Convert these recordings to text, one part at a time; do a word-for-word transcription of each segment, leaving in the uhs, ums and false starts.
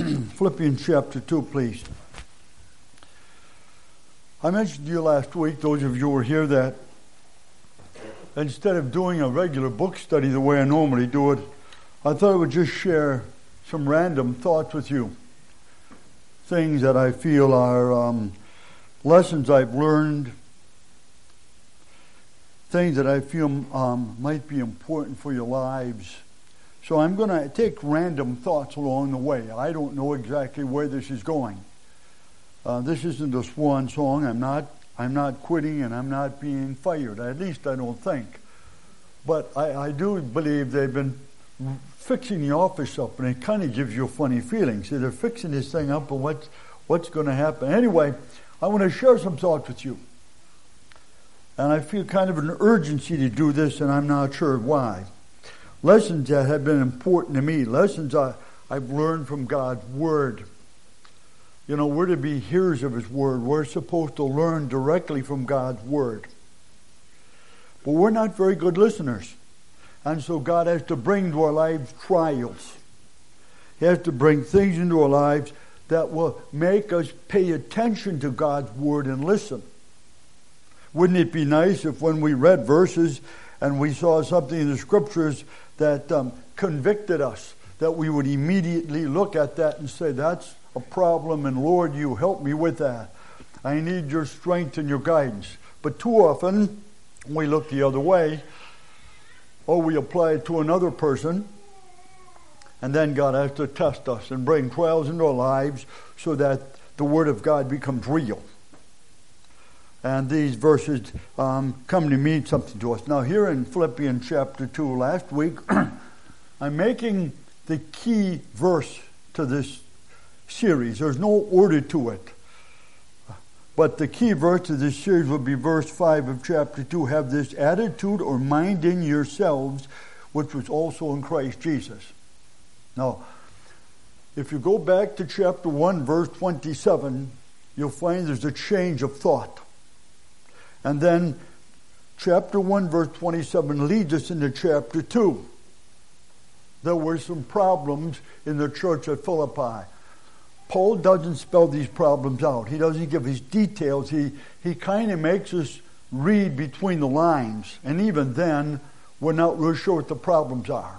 Philippians chapter two, please. I mentioned to you last week, those of you who were here, that instead of doing a regular book study the way I normally do it, I thought I would just share some random thoughts with you. Things that I feel are um, lessons I've learned, things that I feel um, might be important for your lives. So I'm going to take random thoughts along the way. I don't know exactly where this is going. Uh, this isn't a swan song. I'm not. I'm not quitting, and I'm not being fired. At least I don't think. But I, I do believe they've been fixing the office up, and it kind of gives you a funny feeling. See, they're fixing this thing up, and what's what's going to happen? Anyway, I want to share some thoughts with you, and I feel kind of an urgency to do this, and I'm not sure why. Lessons that have been important to me, lessons I, I've learned from God's Word. You know, we're to be hearers of His Word. We're supposed to learn directly from God's Word. But we're not very good listeners. And so God has to bring into our lives trials. He has to bring things into our lives that will make us pay attention to God's Word and listen. Wouldn't it be nice if when we read verses and we saw something in the Scriptures that um, convicted us, that we would immediately look at that and say, that's a problem, and Lord, you help me with that. I need your strength and your guidance. But too often, we look the other way, or we apply it to another person, and then God has to test us and bring trials into our lives so that the Word of God becomes real. And these verses um, come to mean something to us. Now, here in Philippians chapter two, last week, I'm making the key verse to this series. There's no order to it. But the key verse of this series will be verse five of chapter two. Have this attitude or mind in yourselves, which was also in Christ Jesus. Now, if you go back to chapter one, verse twenty-seven, you'll find there's a change of thought. And then chapter one, verse twenty-seven leads us into chapter two. There were some problems in the church at Philippi. Paul doesn't spell these problems out. He doesn't give his details. He, he kind of makes us read between the lines. And even then, we're not real sure what the problems are.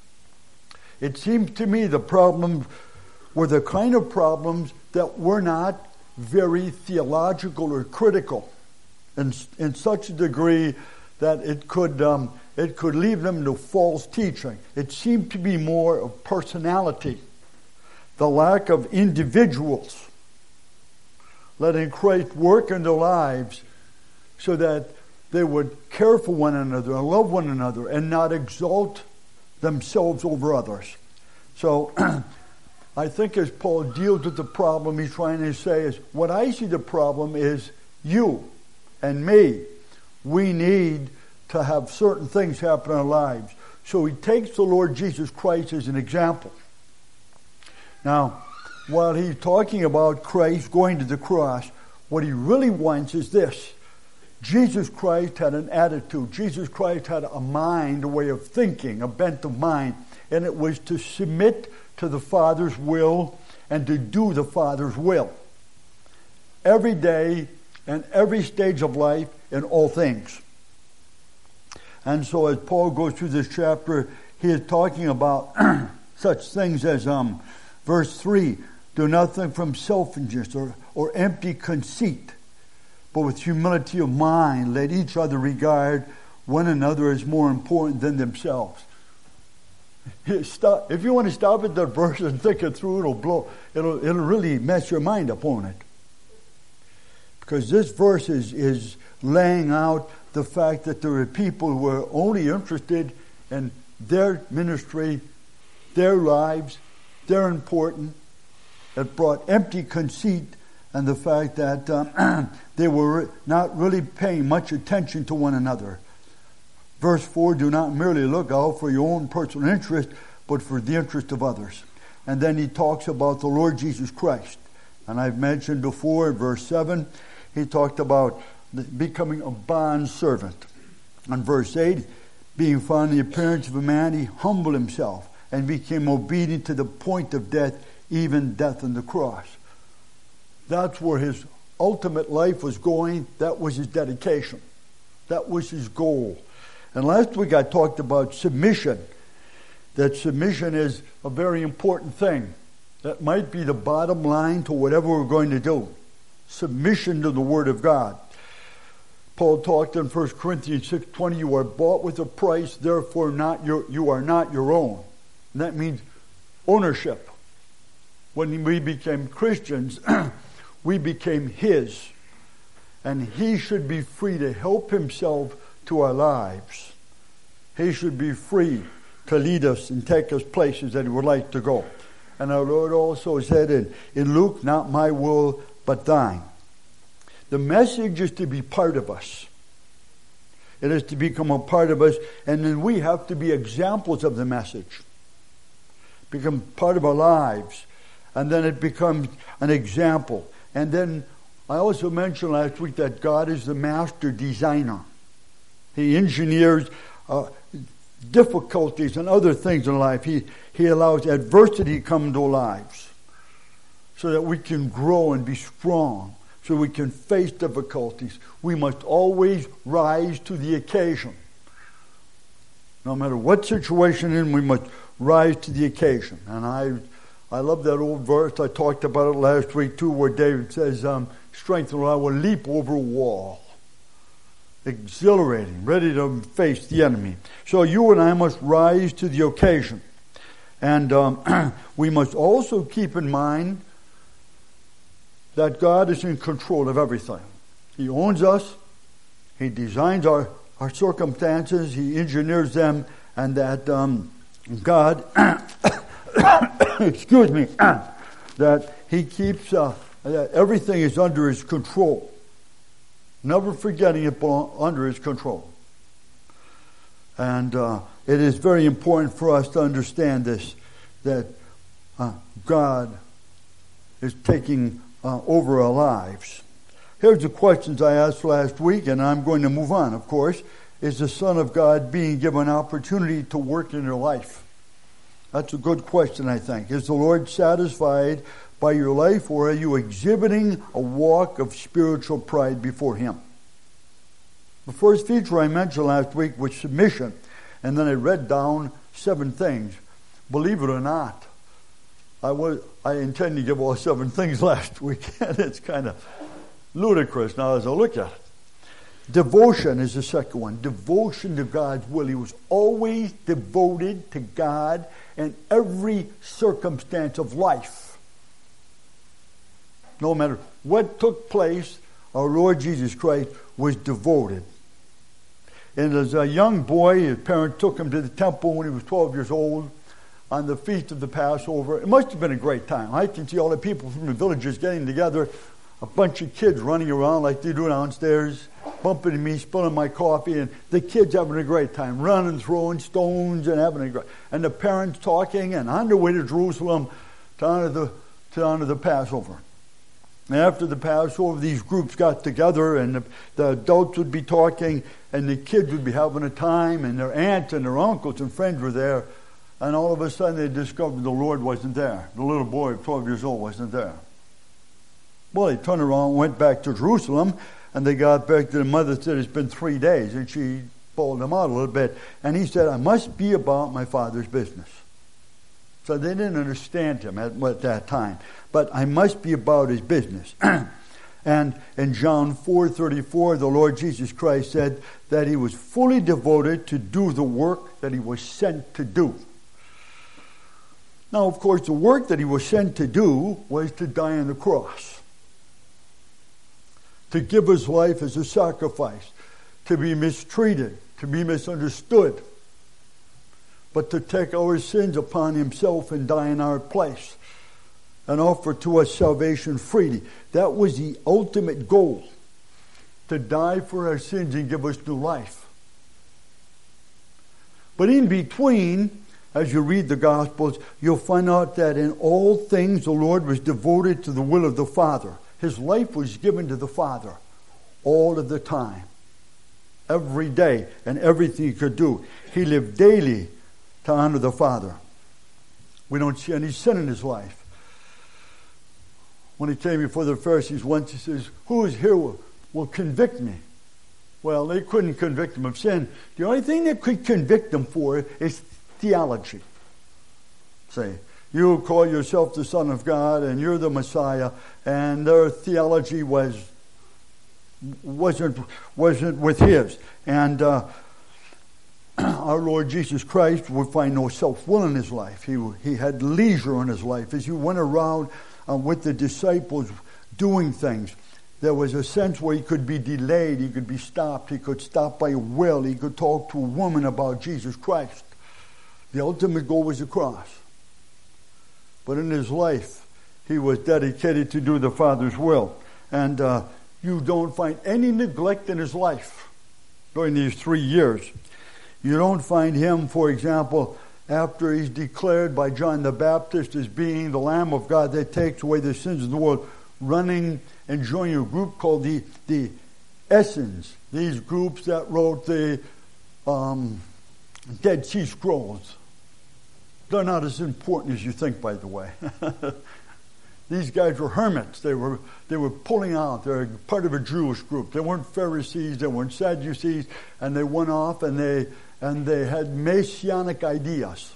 It seems to me the problems were the kind of problems that were not very theological or critical. In, in such a degree that it could um, it could lead them to false teaching. It seemed to be more of personality, the lack of individuals letting Christ work in their lives so that they would care for one another and love one another and not exalt themselves over others. So I think as Paul deals with the problem, he's trying to say is, what I see the problem is you and me. We need to have certain things happen in our lives. So he takes the Lord Jesus Christ as an example. Now, while he's talking about Christ going to the cross, what he really wants is this. Jesus Christ had an attitude. Jesus Christ had a mind, a way of thinking, a bent of mind. And it was to submit to the Father's will and to do the Father's will. Every day, and every stage of life, in all things. And so as Paul goes through this chapter, he is talking about such things as um, verse three, do nothing from selfishness or, or empty conceit, but with humility of mind, let each other regard one another as more important than themselves. Stop, if you want to stop at that verse and think it through, it'll blow, it'll, it'll really mess your mind up on it. Because this verse is, is laying out the fact that there are people who are only interested in their ministry, their lives, they're important. It brought empty conceit and the fact that um, they were not really paying much attention to one another. Verse four, do not merely look out for your own personal interest, but for the interest of others. And then he talks about the Lord Jesus Christ. And I've mentioned before in verse seven, he talked about becoming a bond servant. On verse eight, being found in the appearance of a man, he humbled himself and became obedient to the point of death, even death on the cross. That's where his ultimate life was going. That was his dedication. That was his goal. And last week I talked about submission. That submission is a very important thing. That might be the bottom line to whatever we're going to do. Submission to the Word of God. Paul talked in First Corinthians six twenty, you are bought with a price, therefore not your, you are not your own. And that means ownership. When we became Christians, we became his. And he should be free to help himself to our lives. He should be free to lead us and take us places that he would like to go. And our Lord also said in, in Luke, not my will, but thine. The message is to be part of us. It is to become a part of us, and then we have to be examples of the message. Become part of our lives. And then it becomes an example. And then I also mentioned last week that God is the master designer. He engineers uh, difficulties and other things in life. He, he allows adversity to come into our lives so that we can grow and be strong, so we can face difficulties. We must always rise to the occasion. No matter what situation in, we must rise to the occasion. And I I love that old verse. I talked about it last week too, where David says, um, strength and I will leap over a wall. Exhilarating, ready to face the enemy. So you and I must rise to the occasion. And um, we must also keep in mind that God is in control of everything. He owns us. He designs our, our circumstances. He engineers them. And that um, God, excuse me, that he keeps, uh, that everything is under his control. Never forgetting it under his control. And uh, it is very important for us to understand this, that uh, God is taking uh, over our lives. Here's the questions I asked last week, and I'm going to move on, of course. Is the Son of God being given opportunity to work in your life? That's a good question, I think. Is the Lord satisfied by your life, or are you exhibiting a walk of spiritual pride before him? The first feature I mentioned last week was submission, and then I read down seven things. Believe it or not, I was I intend to give all seven things last week, and it's kind of ludicrous now as I look at it. Devotion is the second one. Devotion to God's will. He was always devoted to God in every circumstance of life. No matter what took place, our Lord Jesus Christ was devoted. And as a young boy, his parents took him to the temple when he was twelve years old on the feast of the Passover. It must have been a great time. I can see all the people from the villages getting together, a bunch of kids running around like they do downstairs, bumping me, spilling my coffee, and the kids having a great time, running, throwing stones, and having a great, and the parents talking, and on their way to Jerusalem to honor the to honor the Passover. And after the Passover, these groups got together, and the, the adults would be talking, and the kids would be having a time, and their aunts and their uncles and friends were there, and all of a sudden they discovered the Lord wasn't there. The little boy of twelve years old wasn't there. Well, they turned around, went back to Jerusalem, and they got back to the mother and said, it's been three days. And she pulled him out a little bit. And he said, I must be about my Father's business. So they didn't understand him at, at that time. But I must be about his business. And in John four thirty-four, the Lord Jesus Christ said that he was fully devoted to do the work that he was sent to do. Now, of course, the work that he was sent to do was to die on the cross. To give his life as a sacrifice, to be mistreated, to be misunderstood, but to take our sins upon himself and die in our place and offer to us salvation freely. That was the ultimate goal, to die for our sins and give us new life. But in between, as you read the Gospels, you'll find out that in all things the Lord was devoted to the will of the Father. His life was given to the Father all of the time, every day, and everything he could do. He lived daily to honor the Father. We don't see any sin in his life. when he came before the Pharisees once, he says, who is here will, will convict me? Well, they couldn't convict him of sin. The only thing they could convict him for is theology. Say, you call yourself the Son of God and you're the Messiah, and their theology was wasn't wasn't with his. And uh, our Lord Jesus Christ would find no self-will in his life. He he had leisure in his life as he went around uh, with the disciples doing things. There was a sense where he could be delayed, he could be stopped, he could stop by will, he could talk to a woman about Jesus Christ. The ultimate goal was the cross. But in his life, he was dedicated to do the Father's will. And uh, you don't find any neglect in his life during these three years. You don't find him, for example, after he's declared by John the Baptist as being the Lamb of God that takes away the sins of the world, running and joining a group called the the Essenes. These groups that wrote the um, Dead Sea Scrolls. They're not as important as you think, by the way. These guys were hermits. They were they were pulling out. They're part of a Jewish group. They weren't Pharisees. They weren't Sadducees. And they went off and they and they had messianic ideas.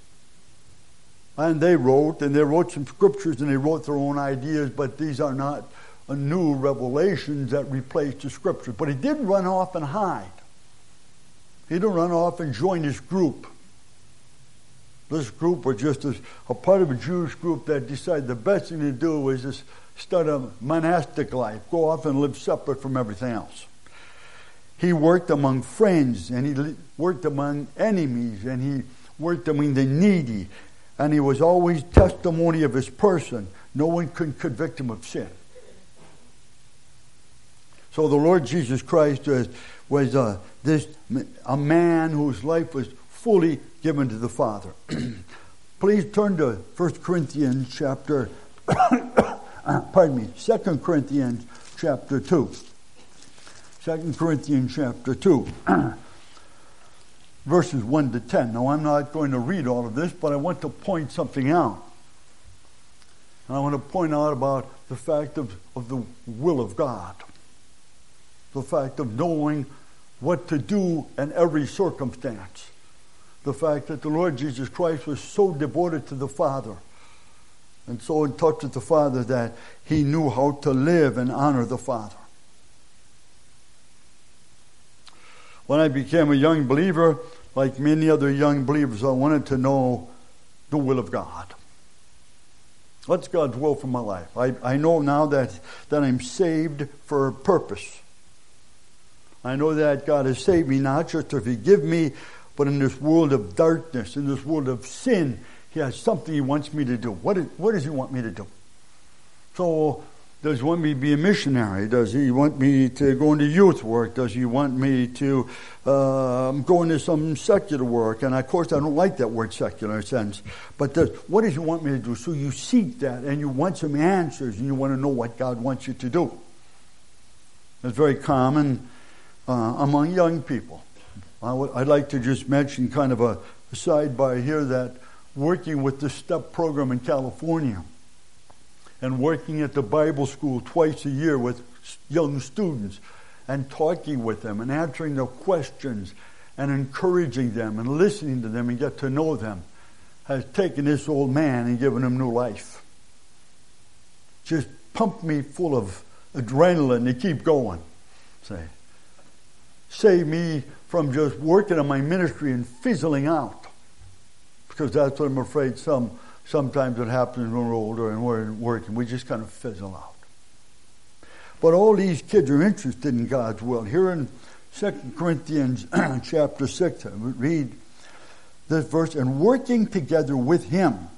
And they wrote, and they wrote some scriptures, and they wrote their own ideas, but these are not new revelations that replaced the scriptures. But he didn't run off and hide. He didn't run off and join this group. This group was just a, a part of a Jewish group that decided the best thing to do was just start a monastic life, go off and live separate from everything else. He worked among friends, and he worked among enemies, and he worked among the needy, and he was always testimony of his person. No one could convict him of sin. So the Lord Jesus Christ was, was uh, this a man whose life was fully given to the Father. Please turn to First Corinthians chapter, pardon me, Second Corinthians chapter two. Second Corinthians chapter two, verses one to ten. Now, I'm not going to read all of this, but I want to point something out. And I want to point out about the fact of, of the will of God. The fact of knowing what to do in every circumstance. The fact that the Lord Jesus Christ was so devoted to the Father and so in touch with the Father that he knew how to live and honor the Father. When I became a young believer, like many other young believers, I wanted to know the will of God. What's God's will for my life? I, I know now that, that I'm saved for a purpose. I know that God has saved me not just to forgive me, but in this world of darkness, in this world of sin, he has something he wants me to do. What, is, what does he want me to do? So, does he want me to be a missionary? Does he want me to go into youth work? Does he want me to uh, go into some secular work? And of course, I don't like that word secular sense. But does, what does he want me to do? So you seek that, and you want some answers, and you want to know what God wants you to do. It's very common uh, among young people. I w- I'd like to just mention kind of a, a side by here that working with the STEP program in California and working at the Bible school twice a year with young students and talking with them and answering their questions and encouraging them and listening to them and get to know them has taken this old man and given him new life. Just pumped me full of adrenaline to keep going. Say, save me from just working on my ministry and fizzling out. Because that's what I'm afraid some sometimes it happens when we're older and we're working. We just kind of fizzle out. But all these kids are interested in God's will. Here in Second Corinthians chapter six, I would read this verse, and working together with him,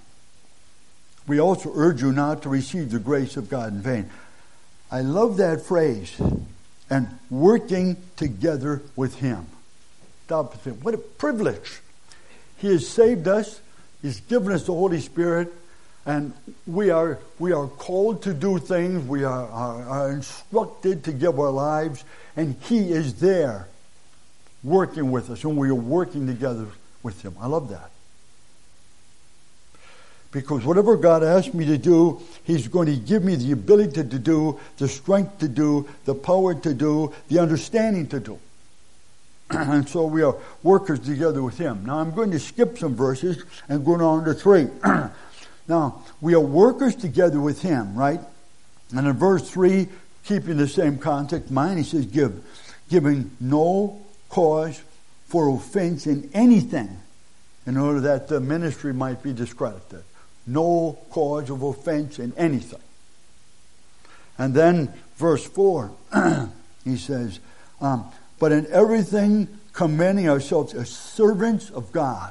we also urge you not to receive the grace of God in vain. I love that phrase. And working together with him. Stop and think, what a privilege. He has saved us. He's given us the Holy Spirit. And we are we are called to do things. We are, are, are instructed to give our lives. And he is there working with us. And we are working together with him. I love that. Because whatever God asks me to do, He's going to give me the ability to do, the strength to do, the power to do, the understanding to do. And so we are workers together with Him. Now I'm going to skip some verses and go on to three. Now, we are workers together with Him, right? And in verse three, keeping the same context in mind, He says, give, giving no cause for offense in anything, in order that the ministry might be discredited. No cause of offense in anything. And then verse four, he says, um, but in everything commending ourselves as servants of God.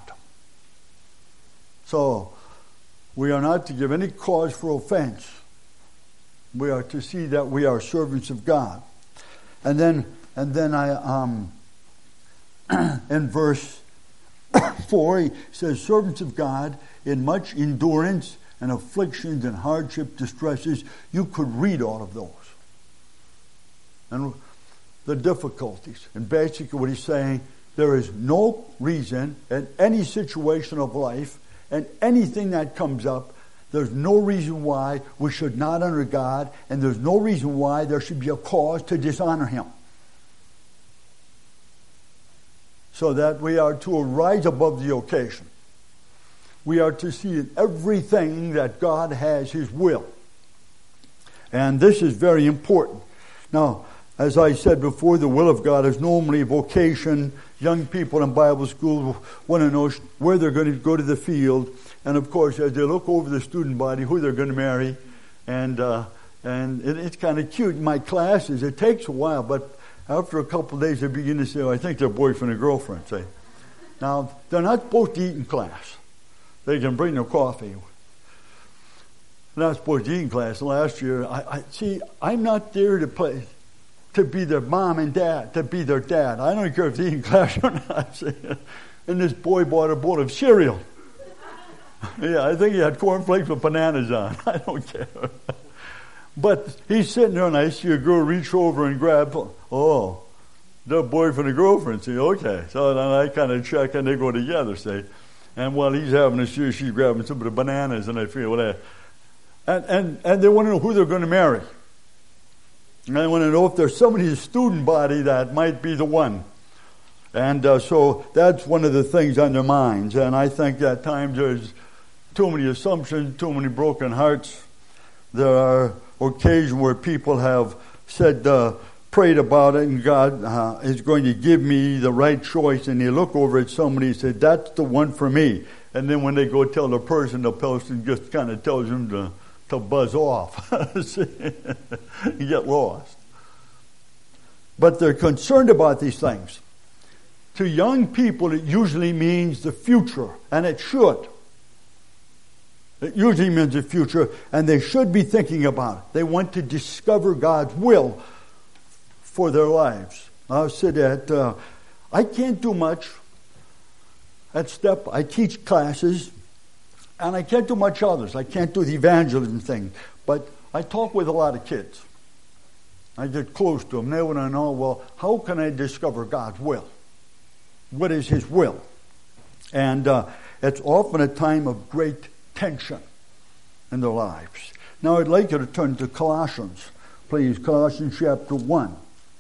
So, we are not to give any cause for offense. We are to see that we are servants of God. And then, and then I, um, in verse four, he says, servants of God, in much endurance and afflictions and hardship, distresses. You could read all of those. And the difficulties. And basically what he's saying, there is no reason in any situation of life and anything that comes up, there's no reason why we should not honor God, and there's no reason why there should be a cause to dishonor Him. So that we are to rise above the occasion. We are to see in everything that God has His will. And this is very important. Now, as I said before, the will of God is normally vocation. Young people in Bible school want to know where they're going to go to the field. And of course, as they look over the student body, who they're going to marry. And uh, and it, it's kind of cute. In my classes, it takes a while, but after a couple of days, they begin to say, oh, I think they're boyfriend and girlfriend. Say, now, they're not supposed to eat in class. They can bring their coffee. They're not supposed to eat in class. Last year, I, I see, I'm not there to play, to be their mom and dad, to be their dad. I don't care if they eat in class or not. And this boy bought a bowl of cereal. Yeah, I think he had cornflakes with bananas on. I don't care. But he's sitting there, and I see a girl reach over and grab, oh, their boyfriend and girlfriend. See, okay. So then I kind of check, and they go together, say. And while he's having a cereal, she's grabbing some of the bananas, and I feel, well, and, and, and they want to know who they're going to marry. And I want to know if there's somebody in the student body that might be the one. And uh, so that's one of the things on their minds. And I think at times there's too many assumptions, too many broken hearts. There are occasions where people have said, uh, prayed about it, and God uh, is going to give me the right choice. And they look over at somebody and say, that's the one for me. And then when they go tell the person, the person just kind of tells them to, to buzz off. You get lost. But they're concerned about these things. To young people, it usually means the future, and it should. It usually means the future, and they should be thinking about it. They want to discover God's will for their lives. I said that uh, I can't do much at STEP. I teach classes, and I can't do much others. I can't do the evangelism thing, but I talk with a lot of kids. I get close to them. They want to know, well, how can I discover God's will? What is His will? And uh, it's often a time of great tension in their lives. Now I'd like you to turn to Colossians, please. Colossians chapter one.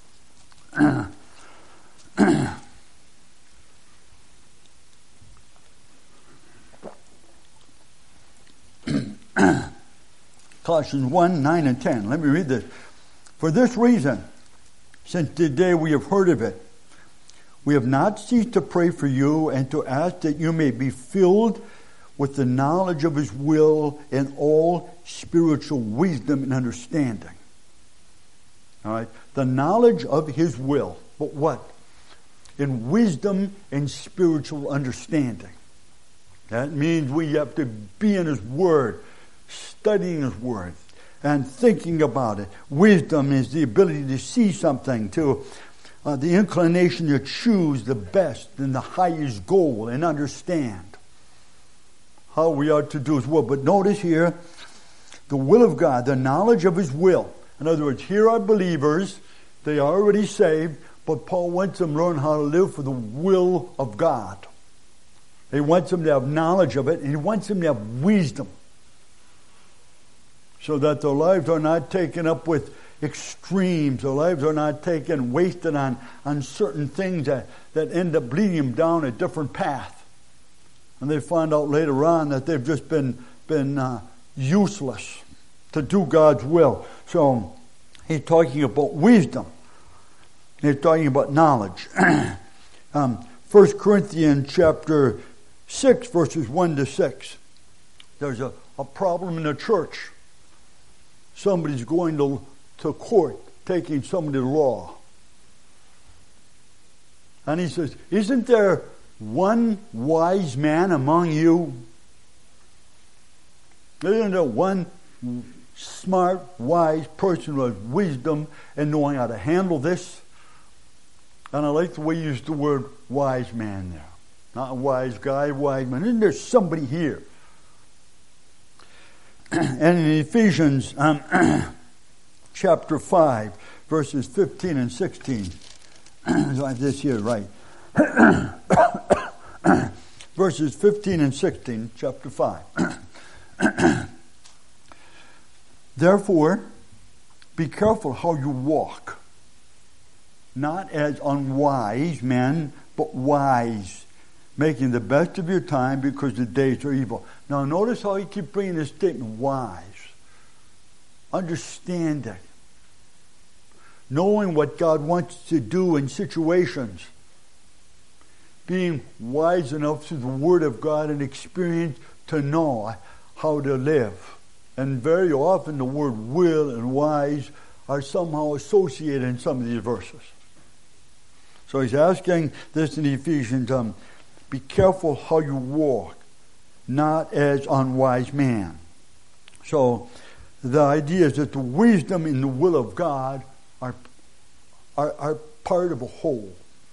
Colossians one, nine and ten. Let me read this. For this reason, since the day we have heard of it, we have not ceased to pray for you and to ask that you may be filled with the knowledge of His will and all spiritual wisdom and understanding. All right? The knowledge of His will. But what? In wisdom and spiritual understanding. That means we have to be in His Word, studying His Word, and thinking about it. Wisdom is the ability to see something, to uh, the inclination to choose the best and the highest goal and understand how we are to do His will. But notice here, the will of God, the knowledge of His will. In other words, here are believers, they are already saved, but Paul wants them to learn how to live for the will of God. He wants them to have knowledge of it, and he wants them to have wisdom. so that their lives are not taken up with extremes. Their lives are not taken, wasted on, on certain things that, that end up leading them down a different path. And they find out later on that they've just been, been uh, useless to do God's will. So he's talking about wisdom. He's talking about knowledge. um, First Corinthians chapter six, verses one to six. There's a, a problem in the church. Somebody's going to, to court, taking somebody to law. And he says, isn't there one wise man among you? Isn't there one smart, wise person who has wisdom and knowing how to handle this? And I like the way you use the word wise man there. Not a wise guy, wise man. Isn't there somebody here? And in Ephesians um, chapter five, verses fifteen and sixteen. So I have this here, right. Verses fifteen and sixteen, chapter five. Therefore, be careful how you walk, not as unwise men, but wise, making the best of your time because the days are evil. Now notice how he keeps bringing this statement, wise. Understanding. Knowing what God wants to do in situations. Being wise enough through the Word of God and experience to know how to live. And very often the word will and wise are somehow associated in some of these verses. So he's asking this in Ephesians, um, be careful how you walk, not as unwise man. So the idea is that the wisdom and the will of God are, are, are part of a whole.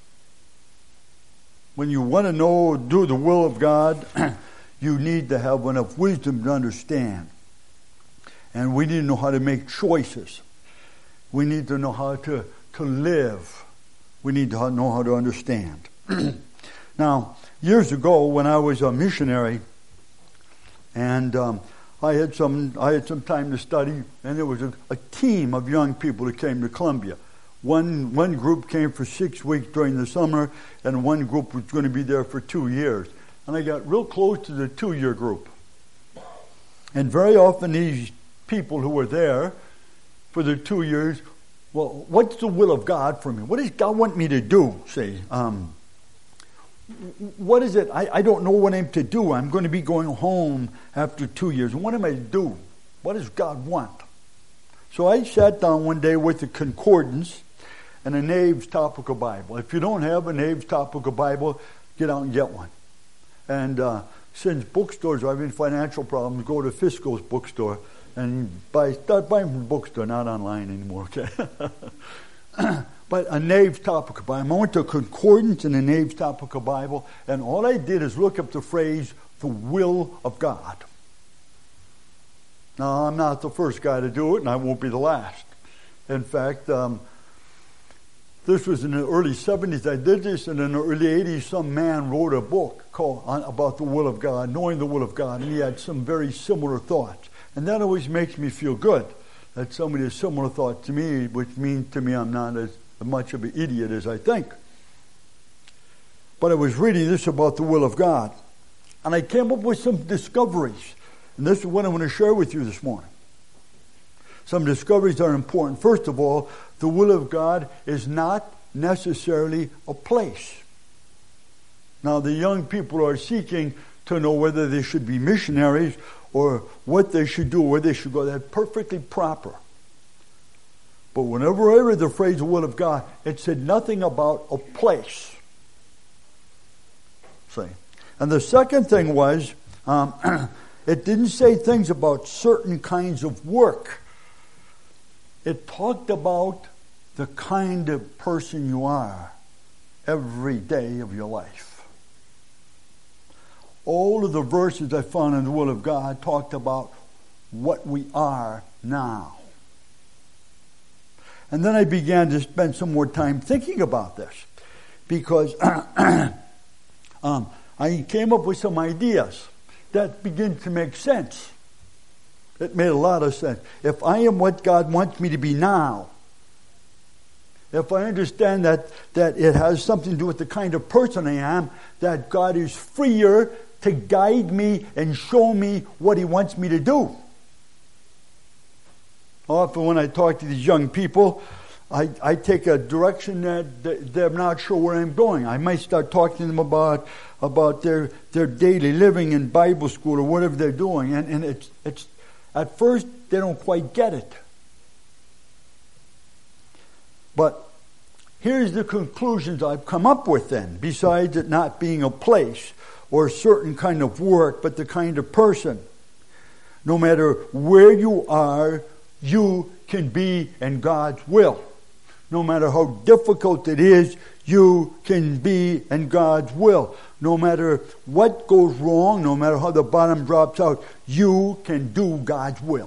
When you want to know, do the will of God, you need to have enough wisdom to understand. And we need to know how to make choices. We need to know how to, to live. We need to know how to understand. Now, years ago when I was a missionary, and um, I had some I had some time to study, and there was a, a team of young people that came to Columbia. One one group came for six weeks during the summer, and one group was going to be there for two years. And I got real close to the two-year group. And very often these people who were there for the two years, well, what's the will of God for me? What does God want me to do? Say, um, what is it? I, I don't know what I'm to do. I'm going to be going home after two years. And what am I to do? What does God want? So I sat down one day with the concordance and a Nave's Topical Bible. If you don't have a Nave's Topical Bible, get out and get one. And uh, since bookstores are having financial problems, go to Fisco's bookstore and buy, start buying from the bookstore, not online anymore, okay? But a Nave's Topical Bible. I went to a concordance in a Nave's Topical Bible, and all I did is look up the phrase, the will of God. Now, I'm not the first guy to do it, and I won't be the last. In fact, um, this was in the early seventies. I did this, and in the early eighties, some man wrote a book called on, about the will of God, knowing the will of God, and he had some very similar thoughts. And that always makes me feel good, that somebody has similar thoughts to me, which means to me I'm not as much of an idiot as I think. But I was reading this about the will of God, and I came up with some discoveries. And this is what I want to share with you this morning. Some discoveries that are important. First of all, the will of God is not necessarily a place. Now, the young people are seeking to know whether they should be missionaries or what they should do, where they should go. That's perfectly proper. But whenever I read the phrase the will of God, it said nothing about a place. See? And the second thing was, um, it didn't say things about certain kinds of work. It talked about the kind of person you are every day of your life. All of the verses I found in the will of God talked about what we are now. And then I began to spend some more time thinking about this, because um, I came up with some ideas that begin to make sense. It made a lot of sense. If I am what God wants me to be now, if I understand that, that it has something to do with the kind of person I am, that God is freer to guide me and show me what He wants me to do. Often when I talk to these young people, I, I take a direction that they're not sure where I'm going. I might start talking to them about about their their daily living in Bible school or whatever they're doing, and, and it's it's at first they don't quite get it. But here's the conclusions I've come up with then, besides it not being a place or a certain kind of work, but the kind of person. No matter where you are, you can be in God's will. No matter how difficult it is, you can be in God's will. No matter what goes wrong, no matter how the bottom drops out, you can do God's will.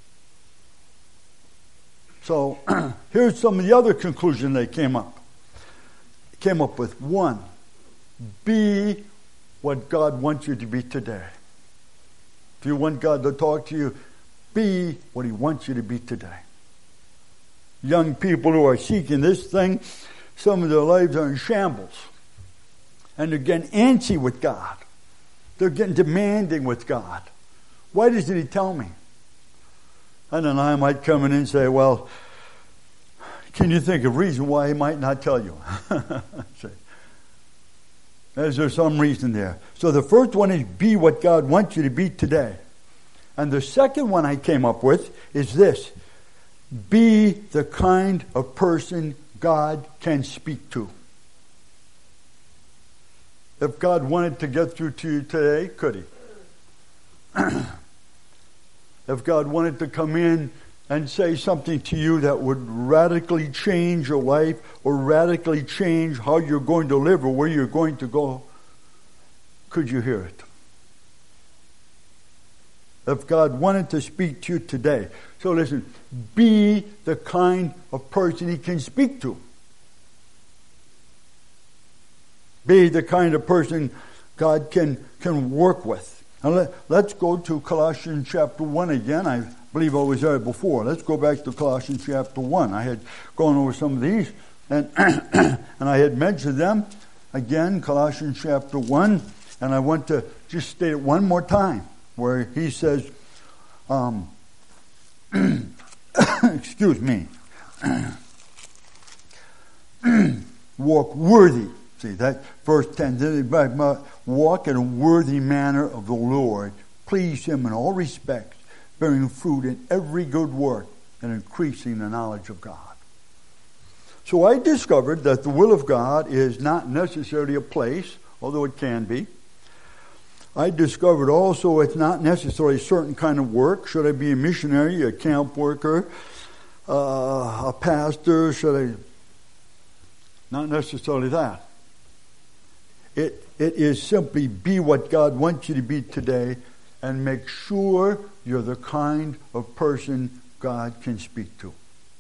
So here's some of the other conclusions they came up. Came up with. One, be what God wants you to be today. If you want God to talk to you, be what He wants you to be today. Young people who are seeking this thing, some of their lives are in shambles. And they're getting antsy with God. They're getting demanding with God. Why doesn't He tell me? And then I might come in and say, well, can you think of a reason why He might not tell you? Is there some reason there? So the first one is be what God wants you to be today. And the second one I came up with is this. Be the kind of person God can speak to. If God wanted to get through to you today, could He? If God wanted to come in and say something to you that would radically change your life or radically change how you're going to live or where you're going to go, could you hear it? If God wanted to speak to you today. So listen, be the kind of person He can speak to. Be the kind of person God can, can work with. Now let, let's go to Colossians chapter one again. I believe I was there before. Let's go back to Colossians chapter one. I had gone over some of these and, and I had mentioned them. Again, Colossians chapter one. And I want to just state it one more time where he says, um, excuse me, walk worthy. See, that verse ten, walk in a worthy manner of the Lord, please Him in all respects, bearing fruit in every good work and increasing the knowledge of God. So I discovered that the will of God is not necessarily a place, although it can be. I discovered also it's not necessarily a certain kind of work. Should I be a missionary, a camp worker, uh, a pastor? Should I? Not necessarily that. It it is simply be what God wants you to be today and make sure you're the kind of person God can speak to.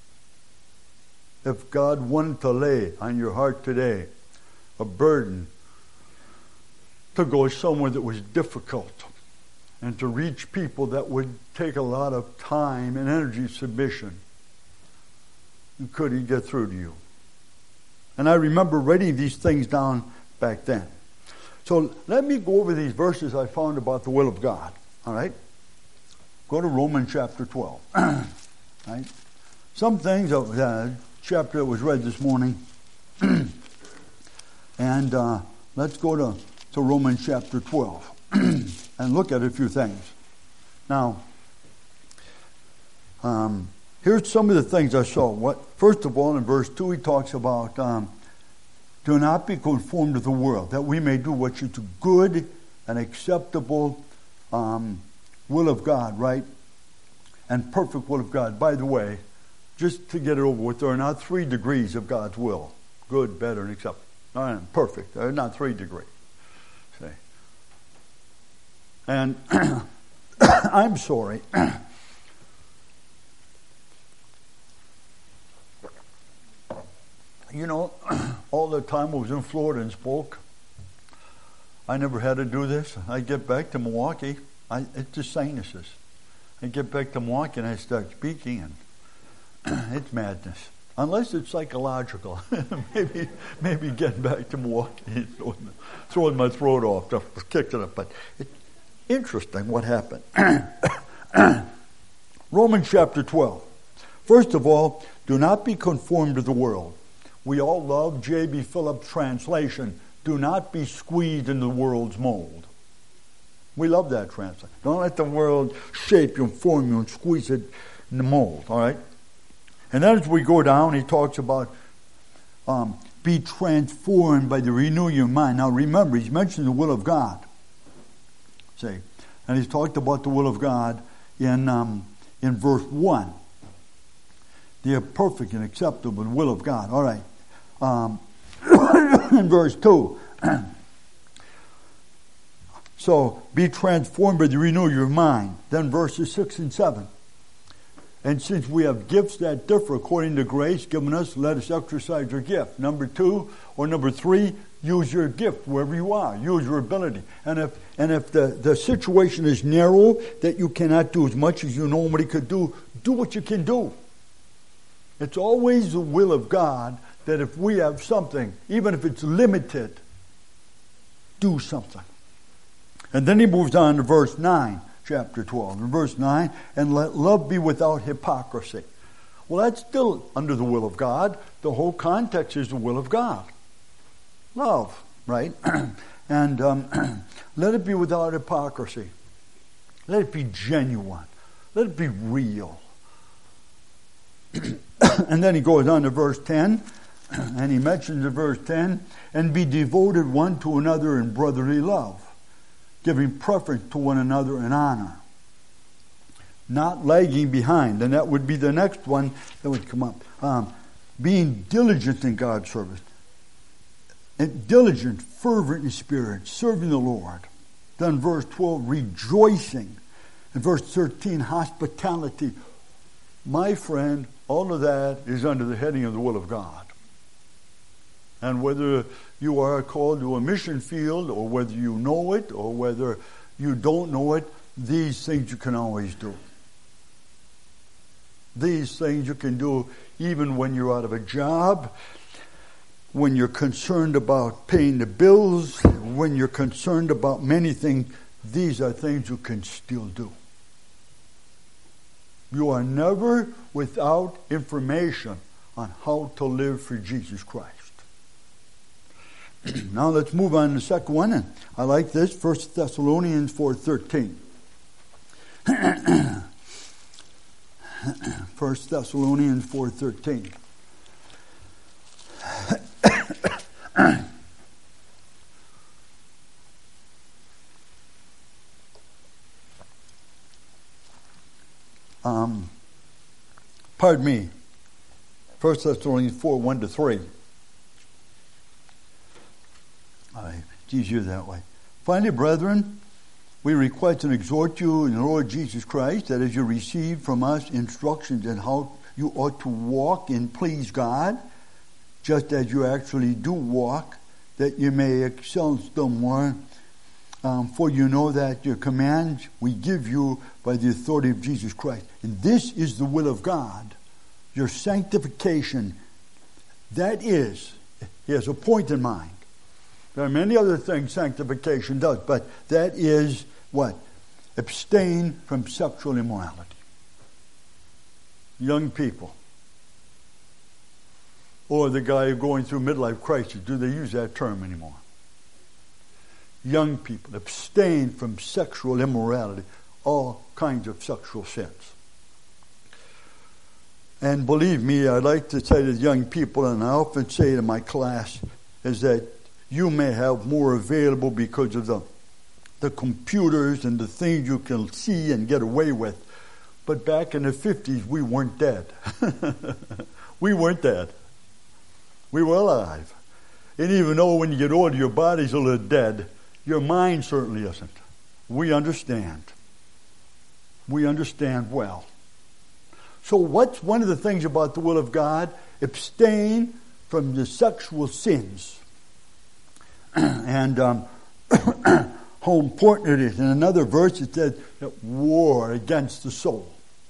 If God wanted to lay on your heart today a burden to go somewhere that was difficult and to reach people that would take a lot of time and energy submission, could He get through to you? And I remember writing these things down back then. So let me go over these verses I found about the will of God. All right? Go to Romans chapter twelve. Right? Some things, uh, chapter that was read this morning. and uh, let's go to to Romans chapter twelve and look at a few things. Now, um, here's some of the things I saw. What first of all, in verse two, he talks about um, do not be conformed to the world, that we may do what is good and acceptable um, will of God, right? And perfect will of God. By the way, just to get it over with, there are not three degrees of God's will: good, better, and acceptable. No, perfect. There are not three degrees. And I'm sorry. You know, all the time I was in Florida and spoke, I never had to do this. I get back to Milwaukee, I, it's just sinuses. I get back to Milwaukee and I start speaking, and it's madness. Unless it's psychological. maybe maybe getting back to Milwaukee and throwing, throwing my throat off, just kicking it. But it's interesting what happened. Romans chapter twelve. First of all, do not be conformed to the world. We all love J B. Phillips' translation. Do not be squeezed in the world's mold. We love that translation. Don't let the world shape you and form you and squeeze it in the mold, all right? And then as we go down, he talks about um, be transformed by the renewing of your mind. Now remember, he's mentioned the will of God. See? And he's talked about the will of God in um, in verse one. The perfect and acceptable will of God. All right. Um, in verse two. So, be transformed by the renewal of your mind. Then verses six and seven. And since we have gifts that differ according to grace given us, let us exercise your gift. Number two, or number three, use your gift wherever you are. Use your ability. And if and if the, the situation is narrow, that you cannot do as much as you normally could do, do what you can do. It's always the will of God that if we have something, even if it's limited, do something. And then he moves on to verse nine, chapter twelve. In verse nine, and let love be without hypocrisy. Well, that's still under the will of God. The whole context is the will of God. Love, right? and um, let it be without hypocrisy. Let it be genuine. Let it be real. And then he goes on to verse ten, and he mentions in verse ten, and be devoted one to another in brotherly love, giving preference to one another in honor, not lagging behind. And that would be the next one that would come up. Um, being diligent in God's service. And diligent, fervent in spirit, serving the Lord. Then verse twelve, rejoicing. And verse thirteen, hospitality. My friend, all of that is under the heading of the will of God. And whether you are called to a mission field, or whether you know it, or whether you don't know it, these things you can always do. These things you can do even when you're out of a job, when you're concerned about paying the bills, when you're concerned about many things. These are things you can still do. You are never without information on how to live for Jesus Christ. Now let's move on to the second one. And I like this, First Thessalonians four thirteen. First Thessalonians four thirteen. um, pardon me. First Thessalonians four, one to three. It's easier that way. Finally, brethren, we request and exhort you in the Lord Jesus Christ that as you receive from us instructions on how you ought to walk and please God, just as you actually do walk, that you may excel still more. Um, for you know that your commands we give you by the authority of Jesus Christ. And this is the will of God, your sanctification. That is, he has a point in mind. There are many other things sanctification does, but that is what? Abstain from sexual immorality. Young people. Or the guy going through midlife crisis. Do they use that term anymore? Young people. Abstain from sexual immorality. All kinds of sexual sins. And believe me, I like to say to young people, and I often say to my class, is that you may have more available because of the, the computers and the things you can see and get away with. But back in the fifties, we weren't dead. We weren't dead. We were alive. And even though when you get older, your body's a little dead, your mind certainly isn't. We understand. We understand well. So what's one of the things about the will of God? Abstain from the sexual sins. And um, how important it is. In another verse it says that war against the soul.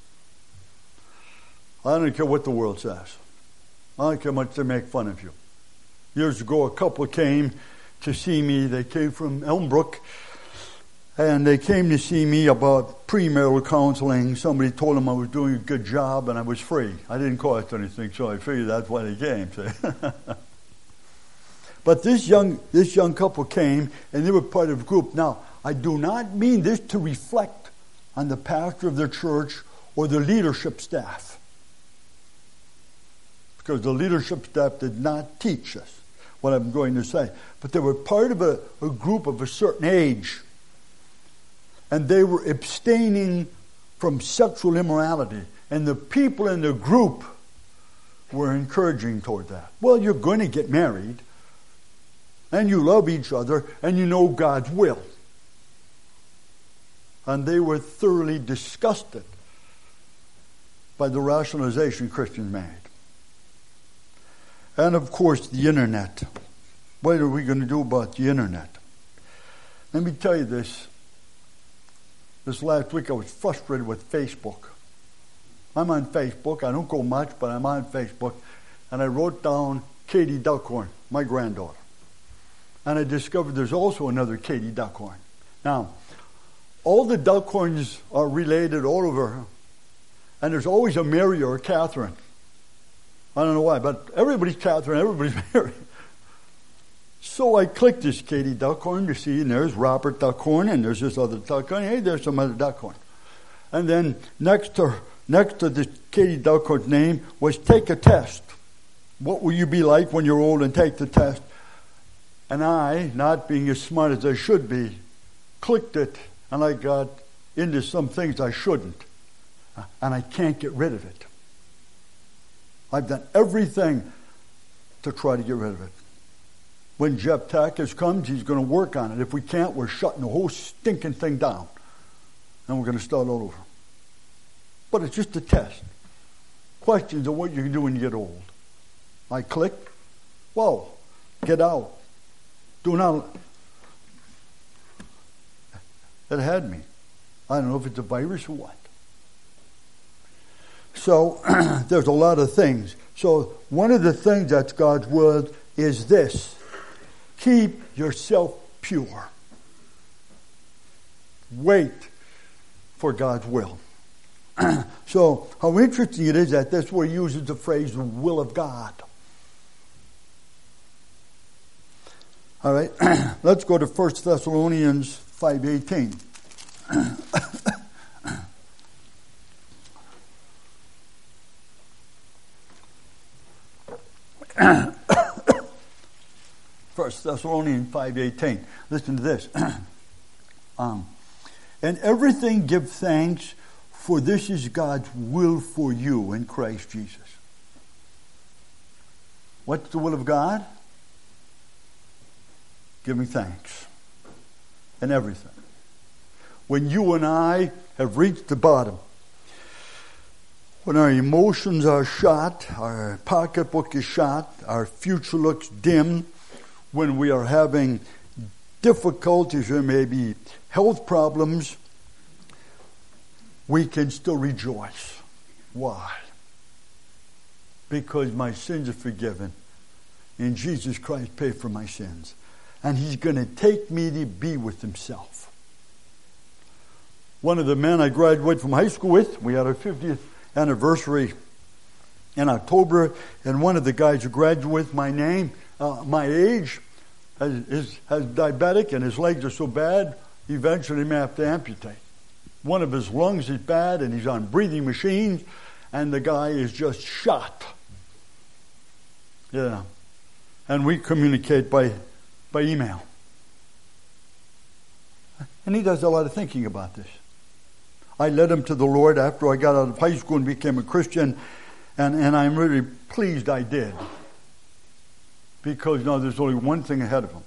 I don't care what the world says. I don't care much they make fun of you. Years ago, a couple came to see me. They came from Elmbrook, and they came to see me about premarital counseling. Somebody told them I was doing a good job, and I was free. I didn't cost anything, so I figured that's why they came. But this young this young couple came, and they were part of a group. Now, I do not mean this to reflect on the pastor of their church or the leadership staff, because the leadership staff did not teach us what I'm going to say. But they were part of a, a group of a certain age, and they were abstaining from sexual immorality. And the people in the group were encouraging toward that. Well, you're going to get married, and you love each other, and you know God's will. And they were thoroughly disgusted by the rationalization Christians made. And of course, the internet. What are we going to do about the internet? Let me tell you this. This last week I was frustrated with Facebook. I'm on Facebook. I don't go much, but I'm on Facebook. And I wrote down Katie Duckhorn, my granddaughter. And I discovered there's also another Katie Duckhorn. Now, all the Duckhorns are related all over. And there's always a Mary or a Catherine. I don't know why, but everybody's Catherine, everybody's Mary. So I clicked this Katie Duckhorn to see, and there's Robert Duckhorn, and there's this other Duckhorn. Hey, there's some other Duckhorn. And then next to next to this Katie Duckhorn's name was take a test. What will you be like when you're old, and take the test? And I, not being as smart as I should be, clicked it, and I got into some things I shouldn't. And I can't get rid of it. I've done everything to try to get rid of it. When Jeff Tackes comes, he's going to work on it. If we can't, we're shutting the whole stinking thing down. And we're going to start all over. But it's just a test. Questions of what you can do when you get old. I click. Whoa. Get out. Do not. It had me. I don't know if it's a virus or what. So, there's a lot of things. So, one of the things that's God's word is this. Keep yourself pure. Wait for God's will. So, how interesting it is that this where he uses the phrase, the will of God. All right, let's go to First Thessalonians five eighteen. First Thessalonians five eighteen. Listen to this. um, and everything give thanks, for this is God's will for you in Christ Jesus. What's the will of God? Giving thanks in everything. When you and I have reached the bottom, when our emotions are shot, our pocketbook is shot, our future looks dim, when we are having difficulties or maybe health problems, we can still rejoice. Why? Because my sins are forgiven, and Jesus Christ paid for my sins. And he's going to take me to be with himself. One of the men I graduated from high school with, we had our fiftieth anniversary in October, and one of the guys who graduated with my name, uh, my age, has, is, has diabetic, and his legs are so bad, eventually he may have to amputate. One of his lungs is bad, and he's on breathing machines, and the guy is just shot. Yeah. And we communicate by by email. And he does a lot of thinking about this. I led him to the Lord after I got out of high school and became a Christian, and, and I'm really pleased I did. Because now there's only one thing ahead of him.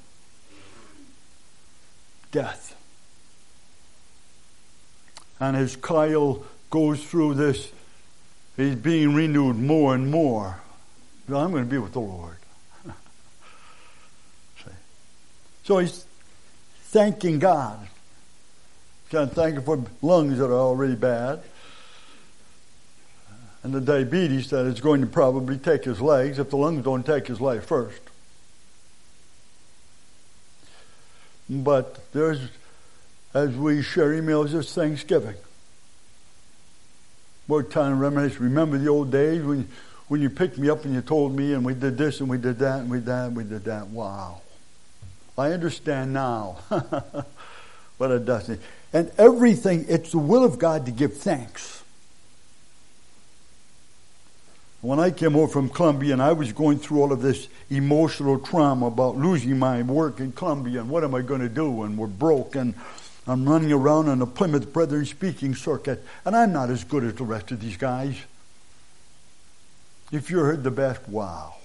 Death. And as Kyle goes through this, he's being renewed more and more. I'm going to be with the Lord. So he's thanking God. Can't thank Him for lungs that are already bad. And the diabetes that is going to probably take his legs if the lungs don't take his life first. But there's, as we share emails, it's Thanksgiving. We're trying to reminisce. Remember the old days when, when you picked me up and you told me, and we did this and we did that and we did that and we did that. Wow. I understand now. But it doesn't. And everything, it's the will of God to give thanks. When I came over from Columbia and I was going through all of this emotional trauma about losing my work in Columbia and what am I going to do, and we're broke, and I'm running around on the Plymouth Brethren speaking circuit, and I'm not as good as the rest of these guys. If you heard the best, wow.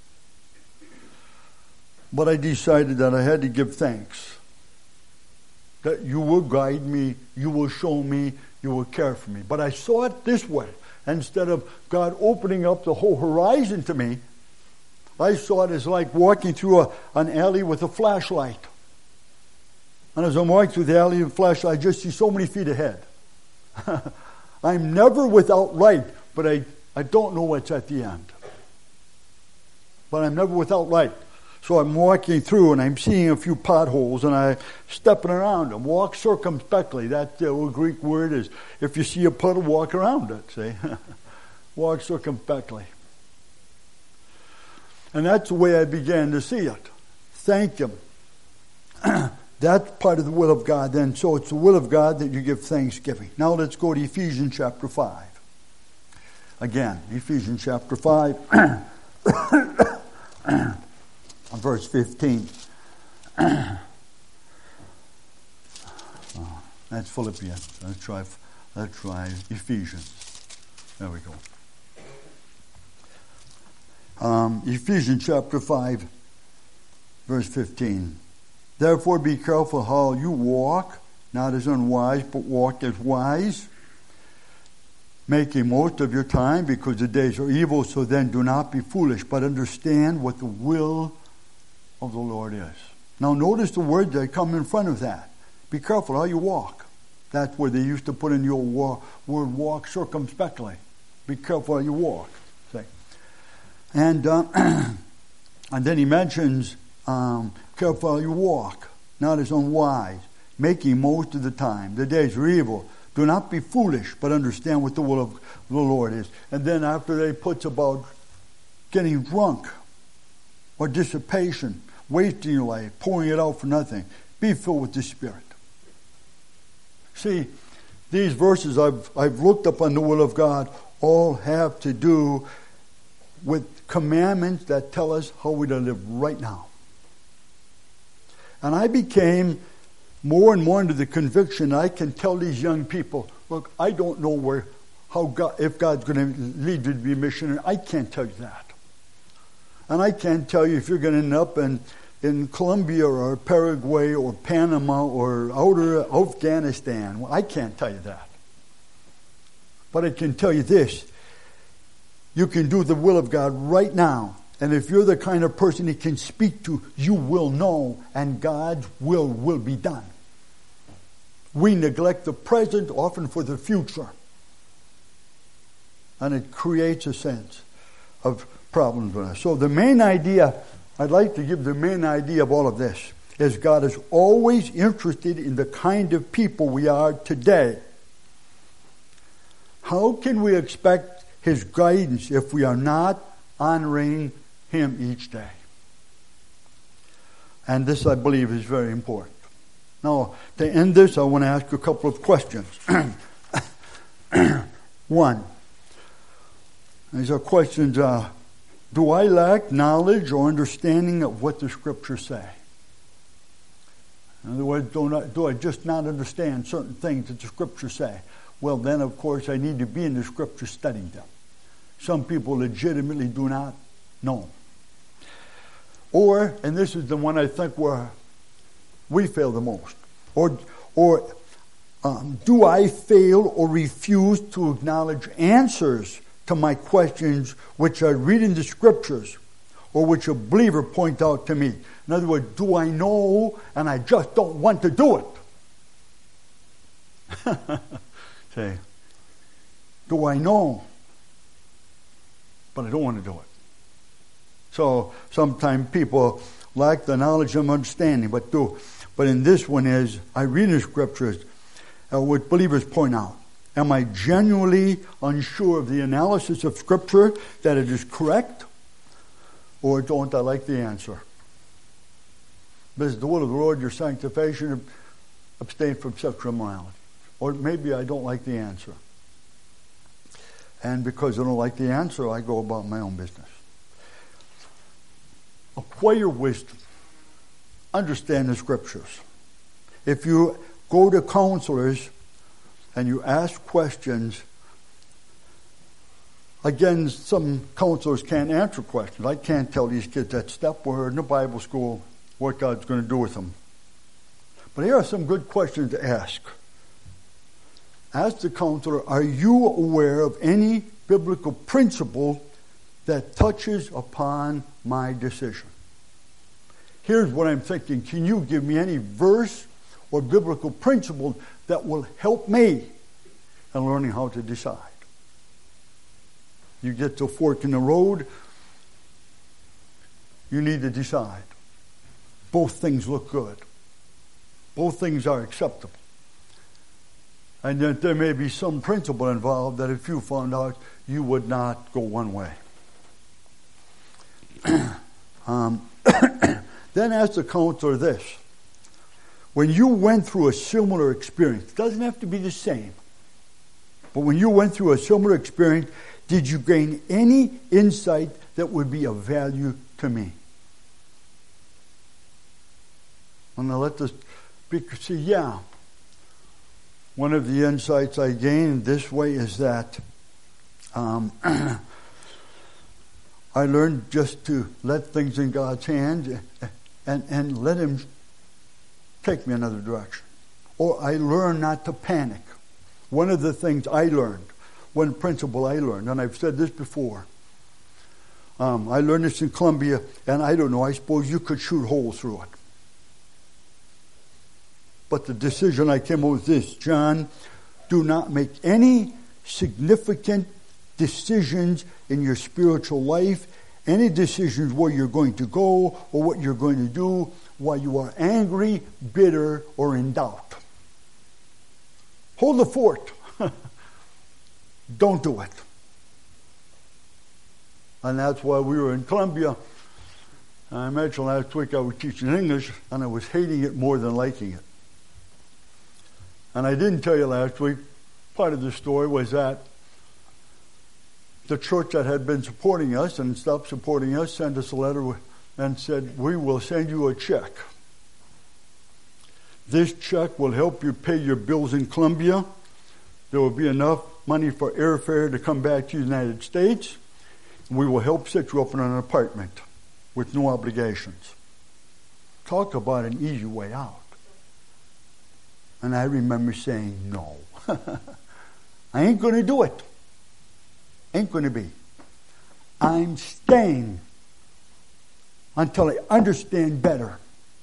But I decided that I had to give thanks. That you will guide me, you will show me, you will care for me. But I saw it this way. Instead of God opening up the whole horizon to me, I saw it as like walking through a, an alley with a flashlight. And as I'm walking through the alley with a flashlight, I just see so many feet ahead. I'm never without light, but I, I don't know what's at the end. But I'm never without light. So I'm walking through and I'm seeing a few potholes and I'm stepping around them. Walk circumspectly. That the old Greek word is, if you see a puddle, walk around it. See? Walk circumspectly. And that's the way I began to see it. Thank Him. That's part of the will of God then. So it's the will of God that you give thanksgiving. Now let's go to Ephesians chapter five. Again, Ephesians chapter five. Verse fifteen. Oh, that's Philippians. Let's try, let's try Ephesians. There we go. Um, Ephesians chapter five, verse fifteen. Therefore be careful how you walk, not as unwise, but walk as wise, making most of your time, because the days are evil. So then do not be foolish, but understand what the will of the Lord is. Now notice the words that come in front of that. Be careful how you walk. That's where they used to put in your war, word walk circumspectly. Be careful how you walk. See? And uh, and then he mentions um, careful how you walk, not as unwise, making most of the time. The days are evil. Do not be foolish, but understand what the will of the Lord is. And then after that he puts about getting drunk or dissipation, wasting your life, pouring it out for nothing. Be filled with the Spirit. See, these verses I've I've looked up on the will of God all have to do with commandments that tell us how we're to live right now. And I became more and more into the conviction I can tell these young people, look, I don't know where how God, if God's going to lead you to be a missionary. I can't tell you that. And I can't tell you if you're going to end up in, in Colombia or Paraguay or Panama or outer Afghanistan. Well, I can't tell you that. But I can tell you this. You can do the will of God right now. And if you're the kind of person He can speak to, you will know, and God's will will be done. We neglect the present often for the future. And it creates a sense of problems with us. So the main idea, I'd like to give the main idea of all of this, is God is always interested in the kind of people we are today. How can we expect His guidance if we are not honoring Him each day? And this, I believe, is very important. Now, to end this, I want to ask you a couple of questions. One, these are questions, uh, do I lack knowledge or understanding of what the Scriptures say? In other words, do, not, do I just not understand certain things that the Scriptures say? Well, then, of course, I need to be in the Scriptures studying them. Some people legitimately do not know. Or, and this is the one I think where we fail the most, or, or um, do I fail or refuse to acknowledge answers to my questions which I read in the Scriptures, or which a believer point out to me? In other words, do I know and I just don't want to do it? Say, do I know, but I don't want to do it? So sometimes people lack the knowledge and understanding, but do. But in this one is, I read in the scriptures, uh, what believers point out. Am I genuinely unsure of the analysis of scripture, that it is correct? Or don't I like the answer? This is the will of the Lord, your sanctification, abstain from sexual immorality. Or maybe I don't like the answer. And because I don't like the answer, I go about my own business. Acquire wisdom. Understand the scriptures. If you go to counselors and you ask questions, again, some counselors can't answer questions. I can't tell these kids that step word in the Bible school what God's going to do with them. But here are some good questions to ask. Ask the counselor, are you aware of any biblical principle that touches upon my decision? Here's what I'm thinking. Can you give me any verse or biblical principle that will help me in learning how to decide? You get to a fork in the road, you need to decide. Both things look good. Both things are acceptable. And yet there may be some principle involved that if you found out, you would not go one way. um, then ask the counselor this. When you went through a similar experience, it doesn't have to be the same, but when you went through a similar experience, did you gain any insight that would be of value to me? I'm going to let this speaker see, yeah. One of the insights I gained this way is that um, I learned just to let things in God's hands and, and let Him take me another direction. Or I learned not to panic. One of the things I learned, one principle I learned, and I've said this before, um, I learned this in Columbia, and I don't know, I suppose you could shoot holes through it. But the decision I came up with this, John, do not make any significant decisions in your spiritual life, any decisions where you're going to go or what you're going to do while you are angry, bitter, or in doubt. Hold the fort. Don't do it. And that's why we were in Columbia. I mentioned last week I was teaching English, and I was hating it more than liking it. And I didn't tell you last week, part of the story was that the church that had been supporting us and stopped supporting us sent us a letter and said, we will send you a check. This check will help you pay your bills in Columbia. There will be enough money for airfare to come back to the United States. We will help set you up in an apartment with no obligations. Talk about an easy way out. And I remember saying, no. I ain't going to do it. Ain't going to be. I'm staying until I understand better.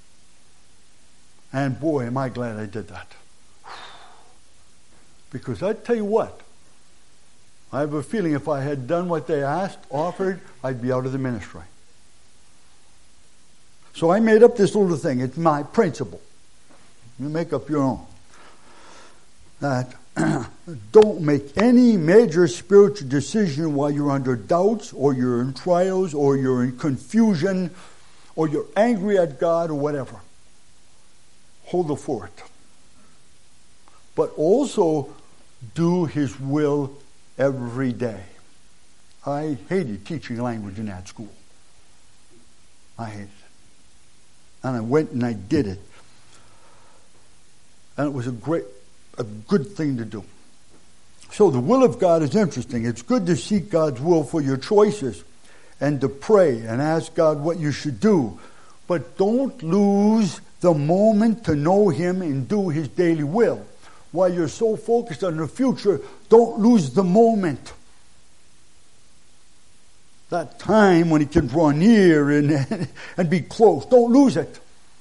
And boy, am I glad I did that. Because I tell you what, I have a feeling if I had done what they asked, offered, I'd be out of the ministry. So I made up this little thing. It's my principle. You make up your own. That don't make any major spiritual decision while you're under doubts or you're in trials or you're in confusion or you're angry at God or whatever. Hold the fort. But also do His will every day. I hated teaching language in that school. I hated it. And I went and I did it. And it was a great, a good thing to do. So the will of God is interesting. It's good to seek God's will for your choices and to pray and ask God what you should do. But don't lose the moment to know Him and do His daily will. While you're so focused on the future, don't lose the moment. That time when he can draw near and, and be close. Don't lose it.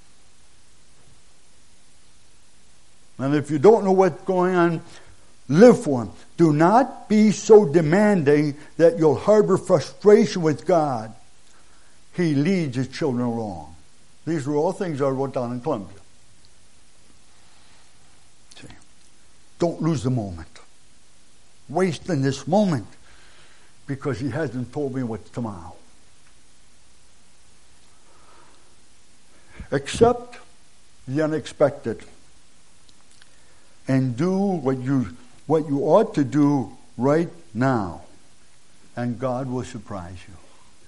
And if you don't know what's going on, live for him. Do not be so demanding that you'll harbor frustration with God. He leads his children along. These are all things I wrote down in Columbia. See, don't lose the moment. Wasting this moment because he hasn't told me what's tomorrow. Accept the unexpected and do what you what you ought to do right now, and God will surprise you.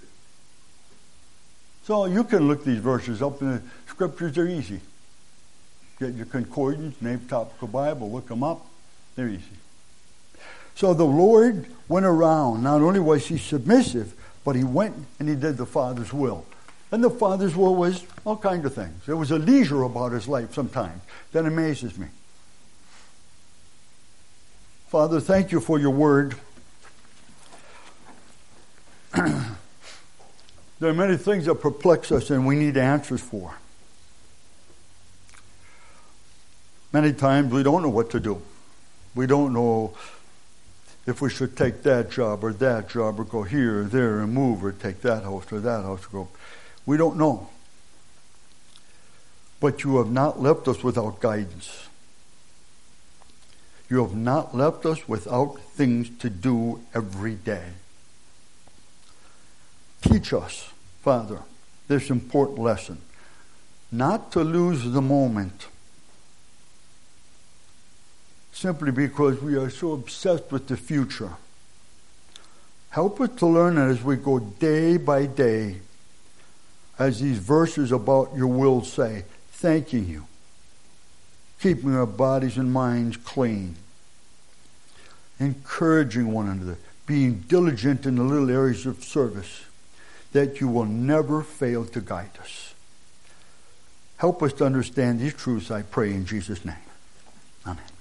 So you can look these verses up in the scriptures. They're easy. Get your concordance, name topical Bible, look them up. They're easy. So the Lord went around. Not only was he submissive, but he went and he did the Father's will. And the Father's will was all kinds of things. There was a leisure about his life sometimes that amazes me. Father, thank you for your word. There are many things that perplex us and we need answers for. Many times we don't know what to do. We don't know if we should take that job or that job or go here or there and move or take that house or that house or go. We don't know. But you have not left us without guidance. You have not left us without things to do every day. Teach us, Father, this important lesson. Not to lose the moment. Simply because we are so obsessed with the future. Help us to learn that as we go day by day, as these verses about your will say, thanking you, keeping our bodies and minds clean, encouraging one another, being diligent in the little areas of service, that you will never fail to guide us. Help us to understand these truths, I pray in Jesus' name. Amen.